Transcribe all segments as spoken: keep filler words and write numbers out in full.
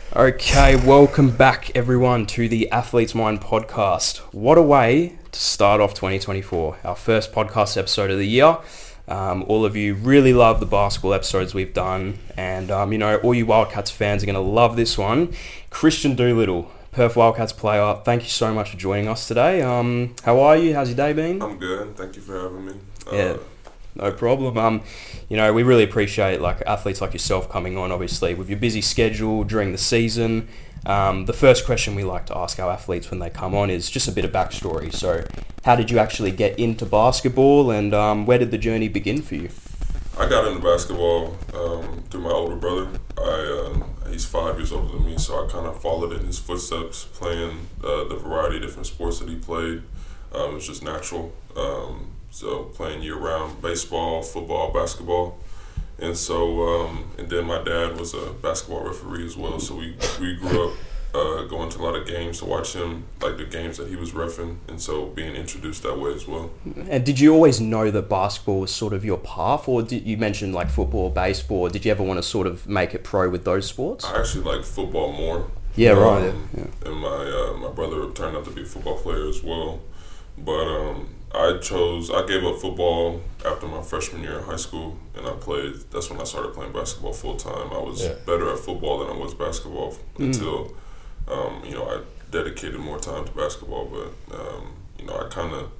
Okay, welcome back everyone to the Athlete's Mind podcast. What a way to start off twenty twenty-four, our first podcast episode of the year. Um, all of you really love the basketball episodes we've done, and um, you know, all you Wildcats fans are going to love this one. Christian Doolittle, Perth Wildcats player, thank you so much for joining us today. Um, how are you? How's your day been? I'm good. Thank you for having me. Uh, Yeah. No problem. Um, you know, we really appreciate like athletes like yourself coming on, obviously, with your busy schedule during the season. Um, the first question we like to ask our athletes when they come on is just a bit of backstory. So, how did you actually get into basketball, and um, where did the journey begin for you? I got into basketball um, through my older brother. I um, he's five years older than me, so I kind of followed in his footsteps, playing uh, the variety of different sports that he played. Um, it was just natural. Um, so playing year-round, baseball, football, basketball. And so, um, and then my dad was a basketball referee as well, so we, we grew up uh, going to a lot of games to watch him, like the games that he was reffing, and so being introduced that way as well. And did you always know that basketball was sort of your path, or did you mention like football, baseball? Did you ever want to sort of make it pro with those sports? I actually like football more. Yeah, right. Um, Yeah. And my uh, my brother turned out to be a football player as well. But um, I chose, I gave up football after my freshman year in high school, and I played, that's when I started playing basketball full time. I was Yeah. better at football than I was basketball Mm. until, um, you know, I dedicated more time to basketball. But, um, you know, I kind of,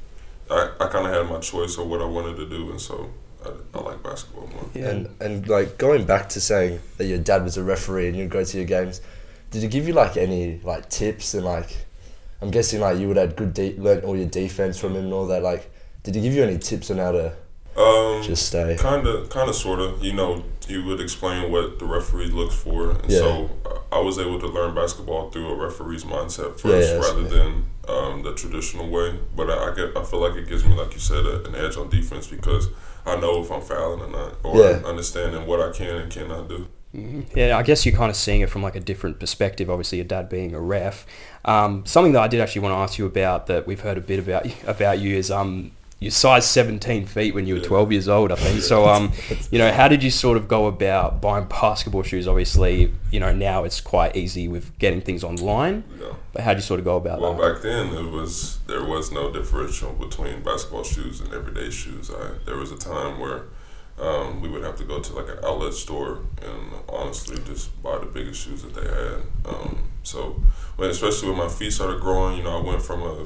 I, I kind of had my choice of what I wanted to do, and so I, I like basketball more. Yeah. And and like going back to saying that your dad was a referee and you'd go to your games, did he give you like any like tips and like, I'm guessing like you would have good de- learn all your defense from him and all that. Like, did he give you any tips on how to Um, just stay? Kind of, kind of, sort of. You know, he would explain what the referee looks for, and Yeah. so uh, I was able to learn basketball through a referee's mindset first, Yeah, yeah, that's rather right. than um, the traditional way. But I, I get, I feel like it gives me, like you said, a, an edge on defense because I know if I'm fouling or not, or Yeah. understanding what I can and cannot do. Mhm. Yeah, I guess you're kind of seeing it from like a different perspective. Obviously, your dad being a ref. Um, something that I did actually want to ask you about that we've heard a bit about about you is um, your size seventeen feet when you were Yeah. twelve years old, I think. So, um, you know, how did you sort of go about buying basketball shoes? Obviously, you know, now it's quite easy with getting things online. You know. But how did you sort of go about Well, that? back then it was there was no differential between basketball shoes and everyday shoes. I, there was a time where um, we would have to go to like an outlet store and honestly just buy the biggest shoes that they had. Um, so, when especially when my feet started growing, you know, I went from a,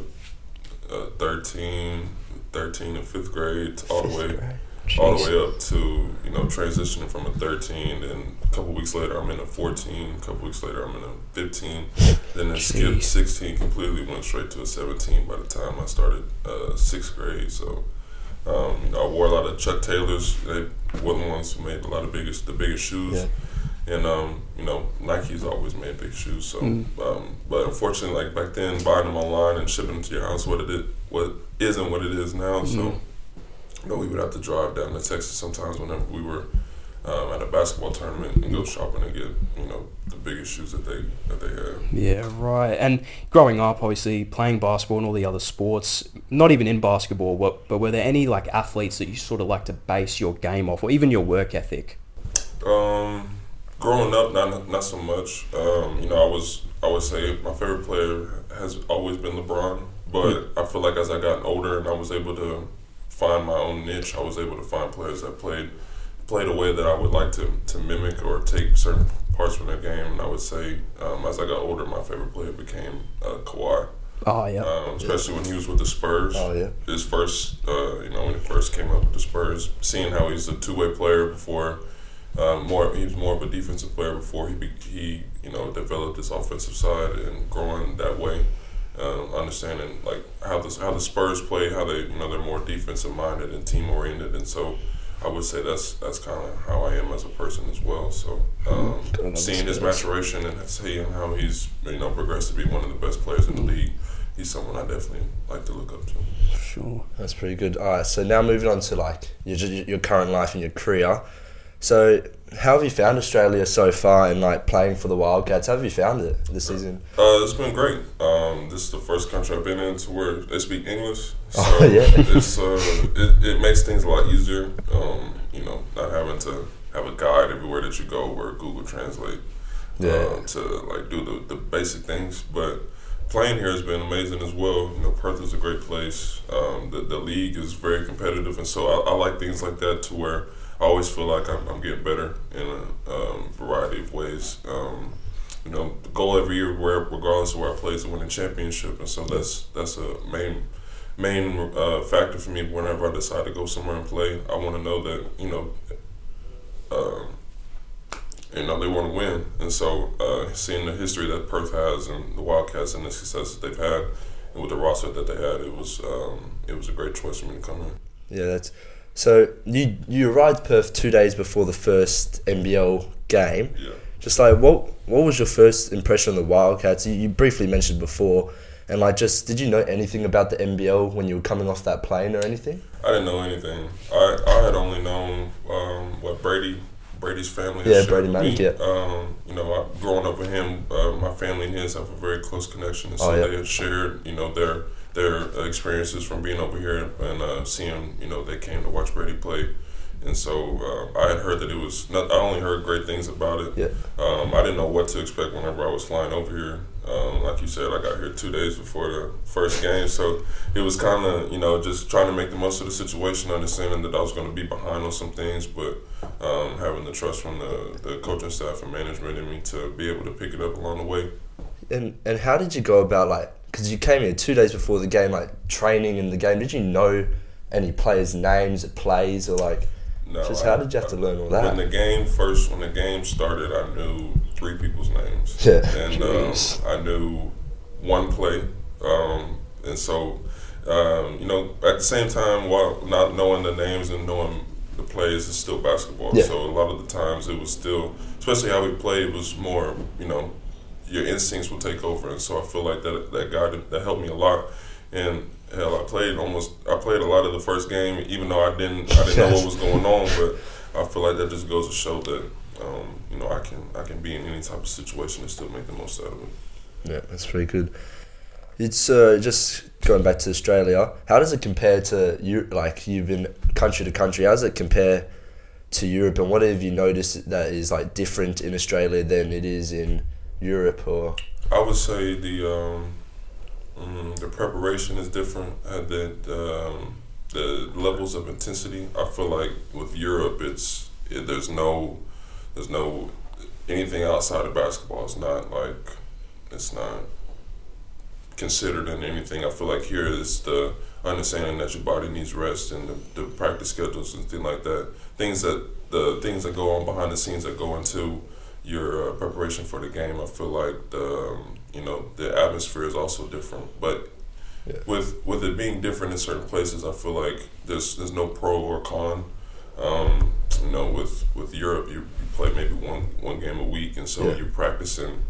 a thirteen, thirteen in fifth grade to all the way all the Jeez. way up to, you know, transitioning from a thirteen, and a couple weeks later I'm in a fourteen, a couple weeks later I'm in a fifteen, then it Jeez. skipped sixteen completely, went straight to a seventeen by the time I started uh, sixth grade. So, um, you know, I wore a lot of Chuck Taylors. They were the ones who made a lot of biggest, the biggest shoes. Yeah. And, um, you know, Nike's always made big shoes. So, Mm. um, but unfortunately, like back then, buying them online and shipping them to your house, what it is, what isn't what it is now. So, Mm. you know, we would have to drive down to Texas sometimes whenever we were um, at a basketball tournament and go shopping and get, you know, the biggest shoes that they that they had. Yeah, right. And growing up, obviously playing basketball and all the other sports, not even in basketball, but, but were there any like athletes that you sort of like to base your game off, or even your work ethic? Um, growing up, not not so much. Um, you know, I was I would say my favorite player has always been LeBron, but I feel like as I got older and I was able to find my own niche, I was able to find players that played played a way that I would like to to mimic or take certain parts from their game. And I would say, um, as I got older, my favorite player became uh, Kawhi. Oh, yeah. Um, especially when he was with the Spurs. Oh yeah. His first, uh, you know, when he first came up with the Spurs, seeing how he's a two-way player before, um, more he was more of a defensive player before he be, he you know developed his offensive side and growing that way, um, understanding like how the how the Spurs play, how they you know they're more defensive minded and team oriented, and so I would say that's that's kind of how I am as a person as well. So um, Good seeing his understanding. maturation and seeing how he's you know progressed to be one of the best players in the league. He's someone I definitely like to look up to. Sure. That's pretty good. All right, so now moving on to like your your current life and your career. So how have you found Australia so far and like playing for the Wildcats? How have you found it this season? Uh, it's been great. Um, this is the first country I've been in to where they speak English. So Oh, yeah. it's uh, it, it makes things a lot easier. Um, you know, not having to have a guide everywhere that you go or Google Translate. Yeah. uh, to like do the, the basic things. But playing here has been amazing as well. You know, Perth is a great place. Um, the the league is very competitive, and so I, I like things like that to where I always feel like I'm, I'm getting better in a um, variety of ways. Um, you know, the goal every year, where regardless of where I play, is to win a championship, and so that's that's a main main uh, factor for me whenever I decide to go somewhere and play. I want to know that you know, uh, you know they want to win, and so uh, seeing the history that Perth has and the Wildcats and the success that they've had, and with the roster that they had, it was um, it was a great choice for me to come in. Yeah, that's so. You you arrived Perth two days before the first N B L game. Yeah. Just like what what was your first impression of the Wildcats? You, you briefly mentioned before, and like just did you know anything about the N B L when you were coming off that plane or anything? I didn't know anything. I, I had only known um, what Brady Brady's family. Yeah, has Brady shared with Manek. me. Yeah. Um, you know, I, growing up with him, uh, my family and his have a very close connection, and so Oh, yeah. they had shared, you know, their their experiences from being over here and uh, seeing, you know, they came to watch Brady play. And so uh, I had heard that it was not. I only heard great things about it. Yeah. Um, I didn't know what to expect whenever I was flying over here. Um, like you said, I got here two days before the first game, so it was kind of you know just trying to make the most of the situation, understanding that I was going to be behind on some things, but um, having the trust from the, the coaching staff and management in me to be able to pick it up along the way. And and how did you go about like? Because you came here two days before the game, like training in the game. Did you know any players' names, plays, or like? No, Just I, how did you have to learn all that? When the game first, when the game started, I knew three people's names. Yeah. And um, I knew one play. Um, and so, um, you know, at the same time, while not knowing the names and knowing the plays, it's still basketball. Yeah. So a lot of the times it was still, especially how we played, was more, you know, your instincts will take over. And so I feel like that that guy that, that helped me a lot. And hell, I played almost. I played a lot of the first game, even though I didn't. I didn't know what was going on. But I feel like that just goes to show that um, you know I can. I can be in any type of situation and still make the most out of it. Yeah, that's pretty good. It's uh, just going back to Australia. How does it compare to you? Like you've been country to country. How does it compare to Europe? And what have you noticed that is like different in Australia than it is in Europe? Or I would say the. Um, Mm, the preparation is different. Uh, the um, the levels of intensity. I feel like with Europe, it's it, there's no there's no anything outside of basketball. It's not like it's not considered in anything. I feel like here is the understanding that your body needs rest and the, the practice schedules and things like that. Things that the things that go on behind the scenes that go into your uh, preparation for the game. I feel like the um, you know the atmosphere is also different, but yeah. with with it being different in certain places, I feel like there's there's no pro or con. Um, you know, with with Europe, you, you play maybe one one game a week, and so yeah. you're practicing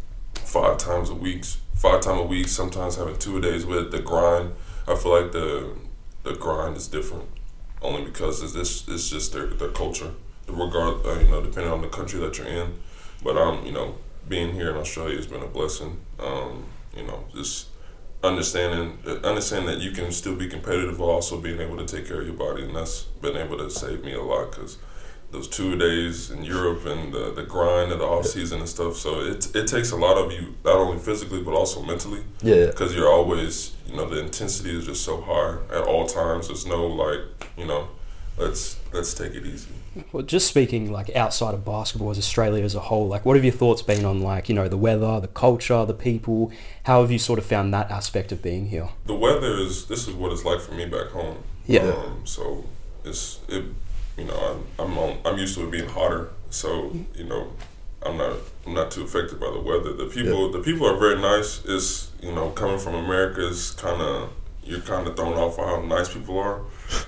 five times a week, five times a week. Sometimes having two a days. With the grind, I feel like the the grind is different, only because it's this it's just their their culture. Regard, uh, you know, depending on the country that you're in, but um, you know, being here in Australia has been a blessing. Um, you know, just understanding, understanding that you can still be competitive while also being able to take care of your body, and that's been able to save me a lot because those two days in Europe and the, the grind of the off season and stuff. So it it takes a lot of you, not only physically but also mentally. Yeah. Because you're always, you know, the intensity is just so high at all times. There's no like, you know, let's let's take it easy. Well, just speaking like outside of basketball as Australia as a whole, like what have your thoughts been on like, you know, the weather, the culture, the people? How have you sort of found that aspect of being here? The weather is, this is what it's like for me back home. Yeah. Um, so it's, it, you know, I'm I'm, on, I'm used to it being hotter. So, you know, I'm not I'm not too affected by the weather. The people Yeah. the people are very nice. It's, you know, coming from America is kind of, you're kind of thrown off by how nice people are.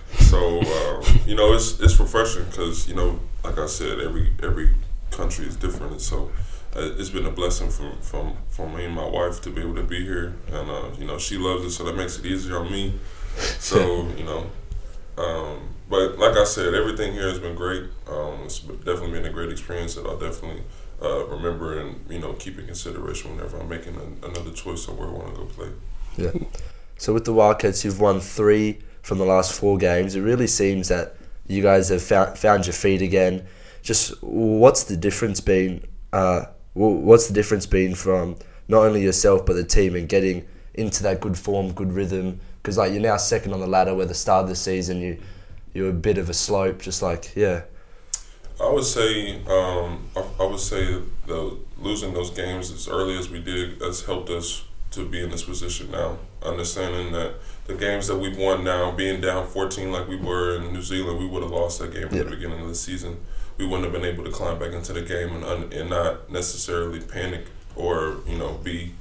So um, you know, it's it's refreshing because, you know, like I said, every every country is different, and so uh, it's been a blessing from from for me and my wife to be able to be here, and uh, you know, she loves it, so that makes it easier on me. So you know, um, but like I said, everything here has been great. Um, it's definitely been a great experience that I'll definitely uh, remember and, you know, keep in consideration whenever I'm making a, another choice of where I want to go play. Yeah. So with the Wildcats, you've won three from the last four games. It really seems that you guys have found, found your feet again. Just what's the difference been uh, what's the difference been from not only yourself but the team and getting into that good form, good rhythm? Because like you're now second on the ladder, where the start of the season you you're a bit of a slope. Just like yeah. I would say um, I, I would say the losing those games as early as we did has helped us to be in this position now. Understanding that the games that we've won now, being down fourteen like we were in New Zealand, we would have lost that game yeah. at the beginning of the season. We wouldn't have been able to climb back into the game and un- and not necessarily panic or you know be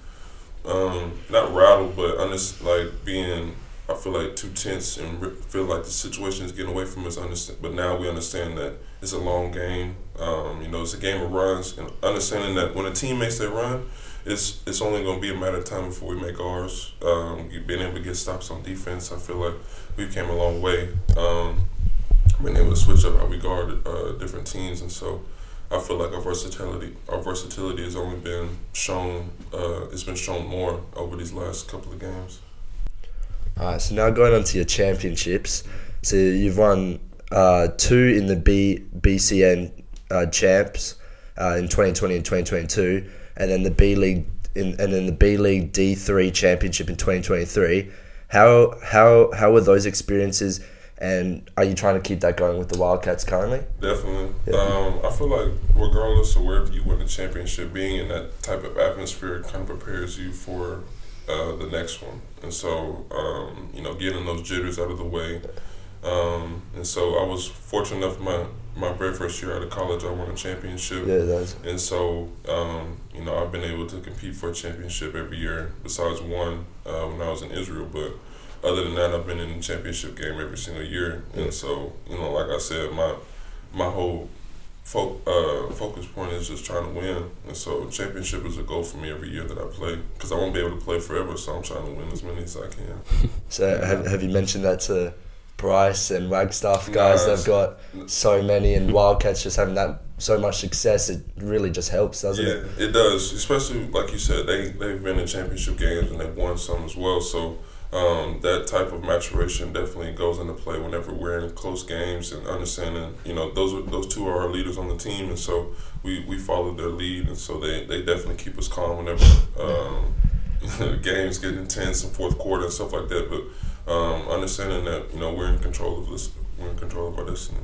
um, not rattled, but under- like being I feel like too tense and re- feel like the situation is getting away from us. Understand, but now we understand that it's a long game. Um, you know, it's a game of runs, and understanding that when a team makes their run, it's it's only going to be a matter of time before we make ours. Um, being able to get stops on defense, I feel like we came a long way. Um, being able to switch up how we guard uh, different teams, and so I feel like our versatility, our versatility has only been shown. Uh, it's been shown more over these last couple of games. Alright, so now going on to your championships. So you've won uh, two in the B BCN uh, champs uh, in twenty twenty and twenty twenty-two, and then the B League in and then the B League D three championship in twenty twenty-three. How how how were those experiences? And are you trying to keep that going with the Wildcats currently? Definitely. Yeah. Um, I feel like regardless of wherever you win a championship, being in that type of atmosphere kind of prepares you for uh, the next one. And so, um, you know, getting those jitters out of the way. Um, and so I was fortunate enough my my very first year out of college, I won a championship. Yeah, that's. And so, um, you know, I've been able to compete for a championship every year besides one uh, when I was in Israel. But other than that, I've been in the championship game every single year. And so, you know, like I said, my my whole fo- uh, focus point is just trying to win. And so championship is a goal for me every year that I play because I won't be able to play forever, so I'm trying to win as many as I can. So have, have you mentioned that to Bryce and Wagstaff guys? Nah, they've got so many, and Wildcats just having that so much success, it really just helps, doesn't yeah, it? Yeah, it does. Especially, like you said, they, they've been in championship games and they've won some as well. So Um, that type of maturation definitely goes into play whenever we're in close games and understanding, you know, those are, those two are our leaders on the team, and so we, we follow their lead, and so they, they definitely keep us calm whenever um, games get intense in fourth quarter and stuff like that. But um, understanding that, you know, we're in control of this, we're in control of our destiny.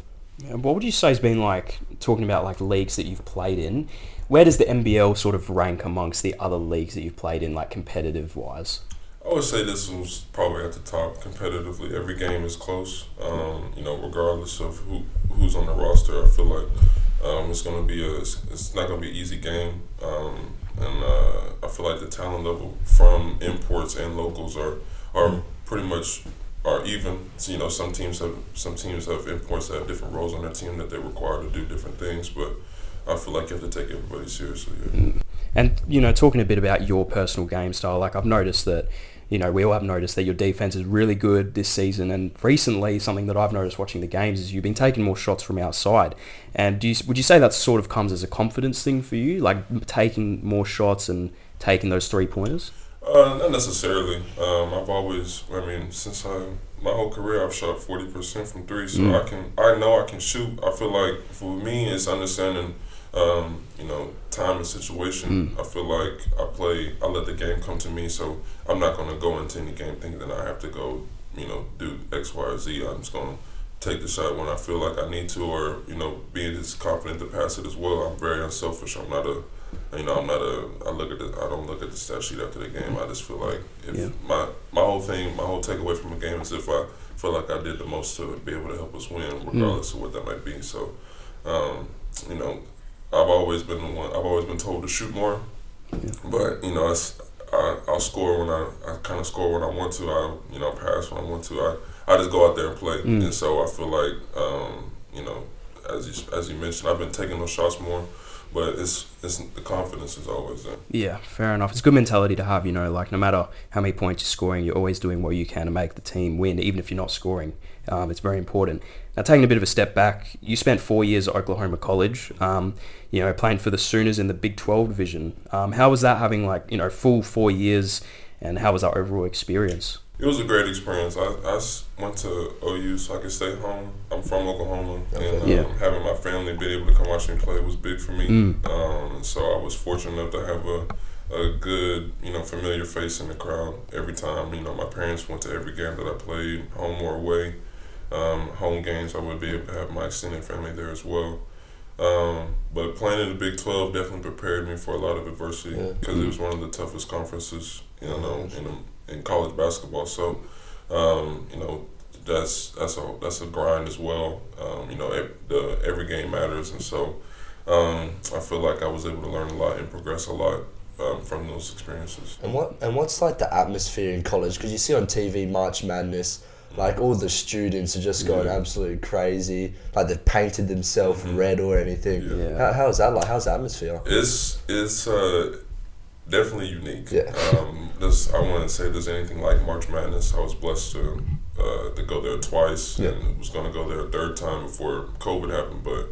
What would you say has been like, talking about like leagues that you've played in, where does the N B L sort of rank amongst the other leagues that you've played in, like competitive wise? I would say this was probably at the top competitively. Every game is close, um, you know, regardless of who who's on the roster. I feel like um, it's going to be a, it's not going to be an easy game, um, and uh, I feel like the talent level from imports and locals are are pretty much are even. So, you know, some teams have some teams have imports that have different roles on their team that they're required to do different things, but I feel like you have to take everybody seriously. Yeah. And, you know, talking a bit about your personal game style, like I've noticed that, you know, we all have noticed that your defense is really good this season, and recently something that I've noticed watching the games is you've been taking more shots from outside. And do you, would you say that sort of comes as a confidence thing for you, like taking more shots and taking those three-pointers? Uh, not necessarily. Um, I've always, I mean, since I, my whole career, I've shot forty percent from three, so mm. I can, I know I can shoot. I feel like for me, it's understanding, um, you know, time and situation. Mm. I feel like I play, I let the game come to me, so I'm not going to go into any game thinking that I have to go, you know, do X, Y, or Z. I'm just going to take the shot when I feel like I need to, or, you know, being just confident to pass it as well. I'm very unselfish. I'm not a, you know, I'm not a, I look at the, I don't look at the stat sheet after the game. I just feel like if yeah. my, my whole thing, my whole takeaway from the game is if I feel like I did the most to be able to help us win, regardless mm. of what that might be. So, um, you know, I've always been the one. I've always been told to shoot more, yeah. but you know, it's, I I'll score when I, I kind of score when I want to. I you know pass when I want to. I, I just go out there and play, mm. and so I feel like um, you know, as you as you mentioned, I've been taking those shots more, but it's it's the confidence is always there. Yeah, fair enough. It's a good mentality to have. You know, like no matter how many points you're scoring, you're always doing what you can to make the team win, even if you're not scoring. Um, it's very important. Now, taking a bit of a step back, you spent four years at Oklahoma College, um, you know, playing for the Sooners in the Big twelve division. Um, how was that having, like, you know, full four years, and how was that overall experience? It was a great experience. I, I s- went to O U so I could stay home. I'm from Oklahoma, Okay. and um, Yeah. having my family be able to come watch me play was big for me. Mm. Um, and so I was fortunate enough to have a, a good, you know, familiar face in the crowd every time. You know, my parents went to every game that I played, home or away. Um, home games, I would be able to have my extended family there as well. Um, but playing in the Big twelve definitely prepared me for a lot of adversity Yeah. because it was one of the toughest conferences, you know, in in college basketball. So, um, you know, that's that's a that's a grind as well. Um, you know, ev- the every game matters, and so um, I feel like I was able to learn a lot and progress a lot um, from those experiences. And what and what's like the atmosphere in college? Because you see on T V March Madness, like all the students are just going Yeah. absolutely crazy. Like they've painted themselves Mhm. red or anything. Yeah. Yeah. How, how's that like? How's the atmosphere? It's it's uh, definitely unique. Yeah. Um, this, I want to say there's anything like March Madness. I was blessed to uh, to go there twice, Yeah. and was going to go there a third time before COVID happened. But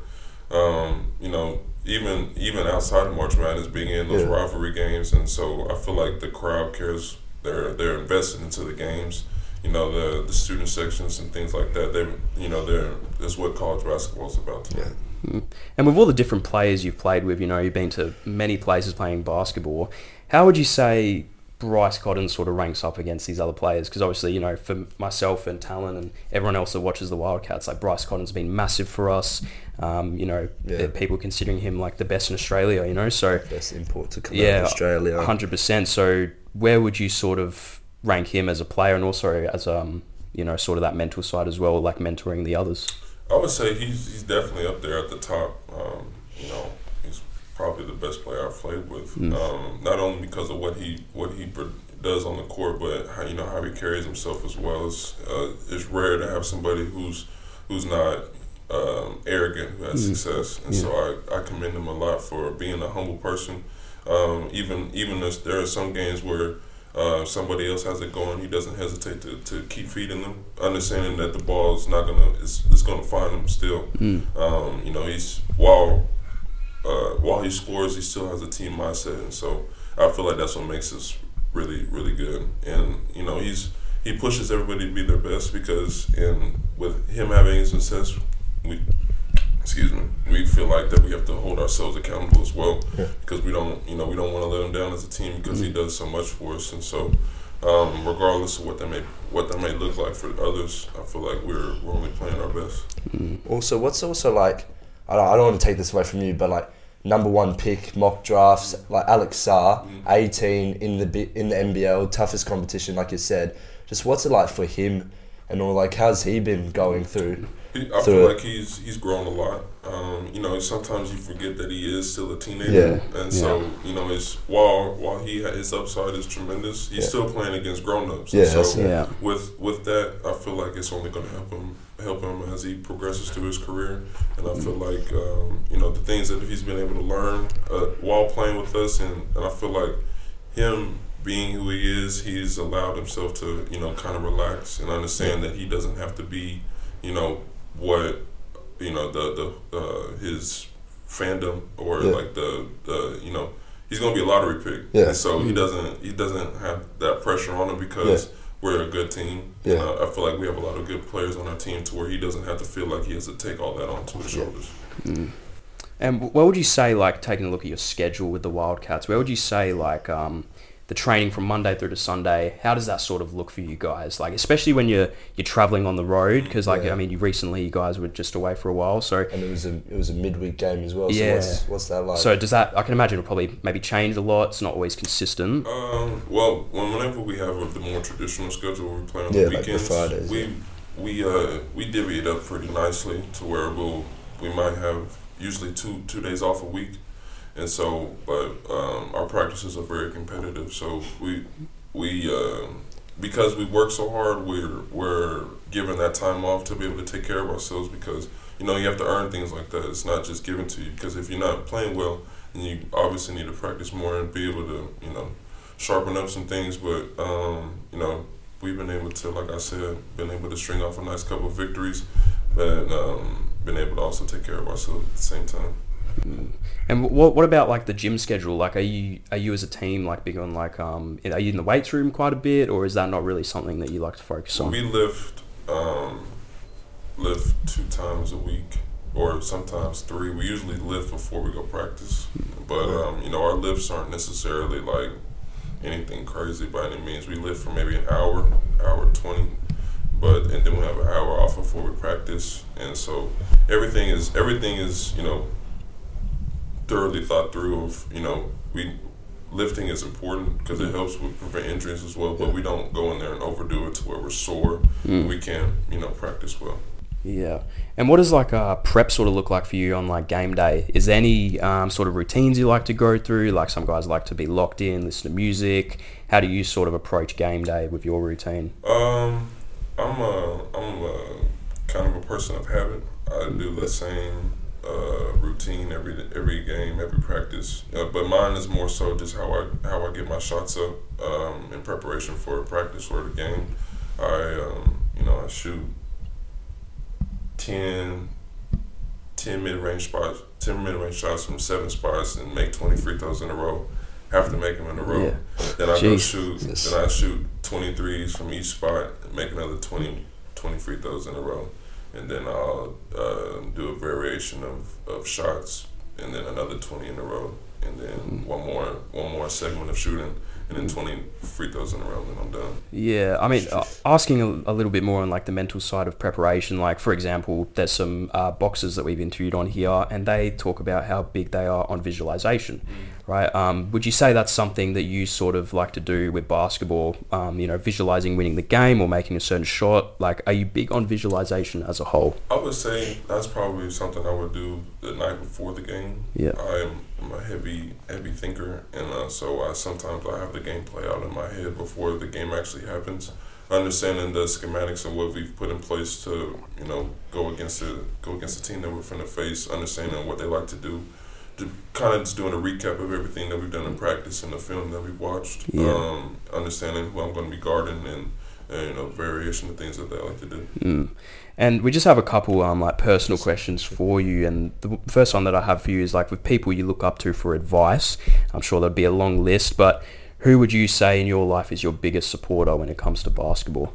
um, you know, even even outside of March Madness, being in those Yeah. rivalry games, and so I feel like the crowd cares. They're they're invested into the games. You know, the the student sections and things like that. They, you know, they're that's what college basketball is about to me. Yeah. And with all the different players you've played with, you know, you've been to many places playing basketball. How would you say Bryce Cotton sort of ranks up against these other players? Because obviously, you know, for myself and Talon and everyone else that watches the Wildcats, like Bryce Cotton's been massive for us. Um, you know, Yeah. there are people considering him like the best in Australia, you know, so Best import to come out yeah, of Australia. one hundred percent. So where would you sort of rank him as a player and also as, um, you know, sort of that mental side as well, like mentoring the others? I would say he's he's definitely up there at the top. Um, you know, he's probably the best player I've played with. Mm. Um, not only because of what he what he pr- does on the court, but how you know how he carries himself as well. It's, uh, it's rare to have somebody who's who's not um, arrogant, who has Mm. success, and Yeah. so I, I commend him a lot for being a humble person. Um, even even as there are some games where uh, somebody else has it going, he doesn't hesitate to, to keep feeding them, understanding that the ball is not gonna it's, it's gonna find him still. Mm. Um, you know, he's while uh, while he scores, he still has a team mindset, and so I feel like that's what makes us really really good. And you know, he's he pushes everybody to be their best because in with him having success, we excuse me, we feel like that we have to hold ourselves accountable as well Yeah. because we don't you know we don't want to let him down as a team because he does so much for us, and so. Um, regardless of what that may what that may look like for others, I feel like we're we're only playing our best. Also, what's also like, I don't, I don't want to take this away from you, but like number one pick mock drafts, like Alex Sarr, Mhm. eighteen in the B- in the N B L, toughest competition, like you said. Just what's it like for him, and all like how's he been going through? He, I So- feel like he's he's grown a lot. Um, you know, sometimes you forget that he is still a teenager, Yeah. and so you know, it's while while he his upside is tremendous, he's Yeah. still playing against grown ups. Yeah, so that's it. Yeah. with with that, I feel like it's only going to help him help him as he progresses through his career, and I feel like um, you know the things that he's been able to learn uh, while playing with us, and, and I feel like him being who he is, he's allowed himself to you know kind of relax and understand that he doesn't have to be you know what you know the the uh, his fandom or Yeah. like the the you know he's gonna be a lottery pick, Yeah. and so he doesn't he doesn't have that pressure on him because we're a good team. Yeah. And I, I feel like we have a lot of good players on our team to where he doesn't have to feel like he has to take all that onto his Yeah. shoulders. Mm. And what would you say, like, taking a look at your schedule with the Wildcats, where would you say, like, um, the training from Monday through to Sunday, how does that sort of look for you guys? Like, especially when you're you're traveling on the road, because, like, Yeah. I mean, you recently, you guys were just away for a while, so... And it was a it was a midweek game as well. So Yeah. what's what's that like? So does that, I can imagine it'll probably maybe change a lot, it's not always consistent. Um, well, when- whenever we have a, the more traditional schedule, we play on Yeah, the like the weekends. Fridays, we yeah. we uh we divvy it up pretty nicely to where we'll we might have usually two two days off a week, and so but um, our practices are very competitive. So we we uh, because we work so hard, we're we're given that time off to be able to take care of ourselves because you know you have to earn things like that. It's not just given to you because if you're not playing well, then you obviously need to practice more and be able to you know sharpen up some things. But um, you know we've been able to, like I said, been able to string off a nice couple of victories, but um, been able to also take care of ourselves at the same time. And what what about like the gym schedule? Like, are you are you as a team like big on like um are you in the weights room quite a bit, or is that not really something that you like to focus on? We lift um, lift two times a week, or sometimes three. We usually lift before we go practice, but um, you know, our lifts aren't necessarily like anything crazy by any means. We lift for maybe an hour, hour twenty, but and then we have an hour off before we practice, and so everything is everything is you know. thoroughly thought through of, you know, we lifting is important because it helps with prevent injuries as well, but we don't go in there and overdo it to where we're sore. Mm. We can't, you know, practice well. Yeah. And what does like a prep sort of look like for you on like game day? Is there any um, sort of routines you like to go through? Like some guys like to be locked in, listen to music. How do you sort of approach game day with your routine? Um, I'm a, I'm a kind of a person of habit. I do the same Uh, routine every every game, every practice, uh, but mine is more so just how I how I get my shots up um, in preparation for a practice or the game. I um, you know I shoot ten, ten mid range spots, ten mid range shots from seven spots, and make twenty free throws in a row. Have to make them in a row. Yeah. Then I Jeez. go shoot. Yes. Then I shoot twenty threes from each spot, and make another twenty, twenty free throws in a row. And then I'll uh, do a variation of, of shots, and then another twenty in a row, and then mm. one more one more segment of shooting, and then twenty free throws in a row, and then I'm done. Yeah, I mean, uh, asking a, a little bit more on like the mental side of preparation. Like for example, there's some uh, boxers that we've interviewed on here, and they talk about how big they are on visualization. Mm. Right. Um, would you say that's something that you sort of like to do with basketball? Um, you know, visualizing winning the game or making a certain shot. Like, are you big on visualization as a whole? I would say that's probably something I would do the night before the game. Yeah. I am I'm a heavy, heavy thinker, and uh, so I sometimes I have the game play out in my head before the game actually happens. Understanding the schematics of what we've put in place to, you know, go against the go against the team that we're finna face. Understanding what they like to do. Kind of just doing a recap of everything that we've done in practice and the film that we've watched. Yeah. Um, understanding who I'm going to be guarding and, and you know variation of things that they like to do. Mm. And we just have a couple um like personal questions for you. And the first one that I have for you is like with people you look up to for advice. I'm sure there'd be a long list, but who would you say in your life is your biggest supporter when it comes to basketball?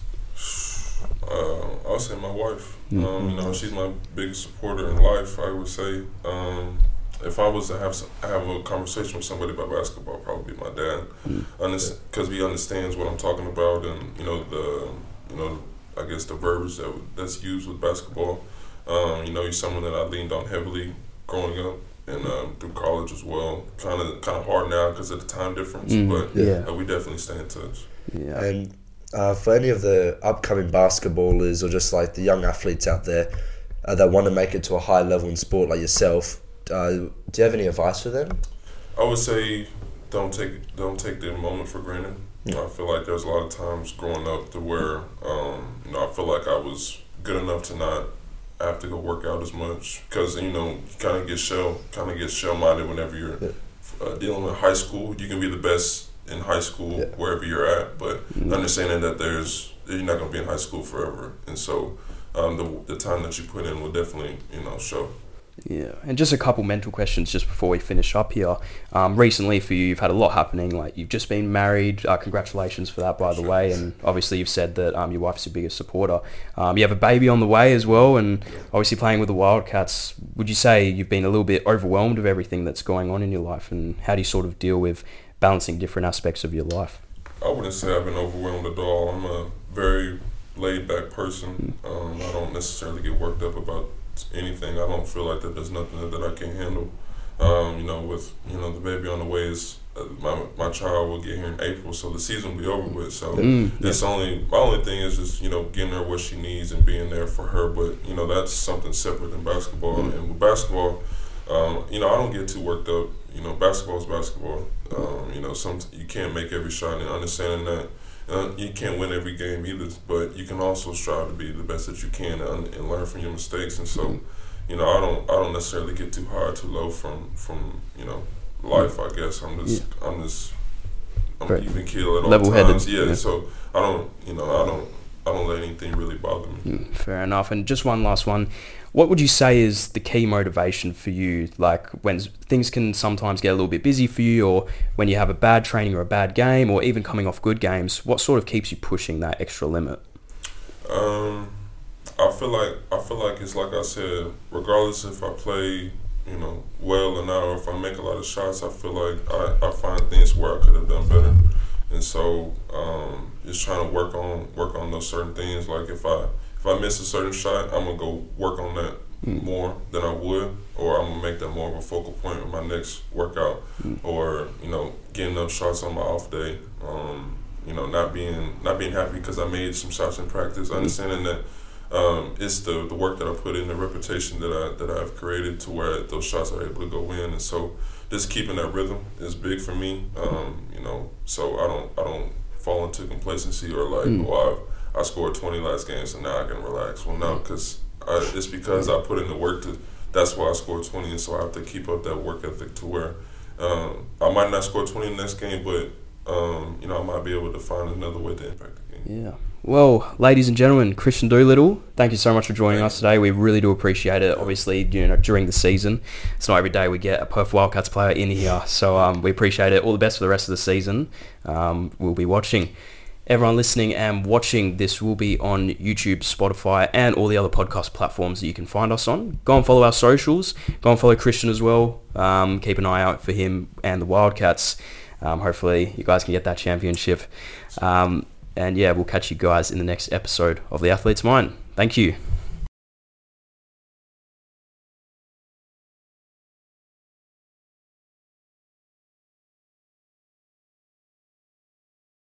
Uh, I would say my wife. Mm-hmm. Um, you know, she's my biggest supporter in life. I would say. Um, If I was to have some, have a conversation with somebody about basketball, probably my dad, because mm. he understands what I'm talking about, and you know the, you know, I guess the verbiage that that's used with basketball. Um, you know, he's someone that I leaned on heavily growing up and um, through college as well. Kind of kind of hard now because of the time difference, mm. but yeah, uh, we definitely stay in touch. Yeah, and uh, for any of the upcoming basketballers or just like the young athletes out there uh, that want to make it to a high level in sport like yourself. Uh, do you have any advice for them? I would say don't take don't take the moment for granted. Yeah. I feel like there's a lot of times growing up to where um, you know I feel like I was good enough to not have to go work out as much because you know you kind of get shell kind of get shell minded whenever you're yeah. uh, dealing with high school. You can be the best in high school yeah. wherever you're at, but mm-hmm. understanding that there's you're not gonna be in high school forever, and so um, the the time that you put in will definitely you know show. Yeah, and just a couple mental questions just before we finish up here. Um, recently for you, you've had a lot happening. Like you've just been married. Uh, congratulations for that, by the way. And obviously, you've said that um, your wife's your biggest supporter. Um, you have a baby on the way as well, and obviously playing with the Wildcats. Would you say you've been a little bit overwhelmed of everything that's going on in your life, and how do you sort of deal with balancing different aspects of your life? I wouldn't say I've been overwhelmed at all. I'm a very laid-back person. Um, I don't necessarily get worked up about anything. I don't feel like that there's nothing that I can't handle. Um, you know, with you know the baby on the way is uh, my my child will get here in April, so the season will be over with. So mm, it's yeah. only my only thing is just you know getting her what she needs and being there for her. But you know that's something separate than basketball. Mm. And with basketball, um, you know I don't get too worked up. You know, basketball is basketball. Um, you know, some you can't make every shot, and understanding that. Uh, you can't win every game either, but you can also strive to be the best that you can and, and learn from your mistakes. And so, you know, I don't, I don't necessarily get too high, or too low from, from you know, life. I guess I'm just, yeah. I'm just, I'm Very even keel at all level-headed. times. Yeah, yeah. So I don't, you know, I don't I don't let anything really bother me. Mm, fair enough. And just one last one. What would you say is the key motivation for you? Like when things can sometimes get a little bit busy for you, or when you have a bad training or a bad game, or even coming off good games, what sort of keeps you pushing that extra limit? Um, I feel like I feel like it's like I said, regardless if I play, you know, well or not, or if I make a lot of shots, I feel like I, I find things where I could have done better. And so um, just trying to work on work on those certain things. Like if I if I miss a certain shot, I'm gonna go work on that mm. more than I would, or I'm gonna make that more of a focal point of my next workout, mm. or you know, getting up shots on my off day. Um, you know, not being not being happy because I made some shots in practice. Mm. Understanding that um, it's the the work that I put in, the reputation that I that I've created to where those shots are able to go in, and so. Just keeping that rhythm is big for me, um, you know. So I don't, I don't fall into complacency or like, mm. oh, I, I scored twenty last game, so now I can relax. Well, no, because it's because I put in the work to. That's why I scored twenty, and so I have to keep up that work ethic to where um, I might not score twenty in the next game, but um, you know, I might be able to find another way to impact the game. Yeah. Well, ladies and gentlemen, Christian Doolittle, thank you so much for joining us today. We really do appreciate it. Obviously, you know, during the season, it's not every day we get a Perth Wildcats player in here, so um, we appreciate it. All the best for the rest of the season. Um, we'll be watching. Everyone listening and watching, this will be on YouTube, Spotify, and all the other podcast platforms that you can find us on. Go and follow our socials. Go and follow Christian as well. Um, keep an eye out for him and the Wildcats. Um, hopefully, you guys can get that championship. Um, And yeah, we'll catch you guys in the next episode of The Athlete's Mind. Thank you.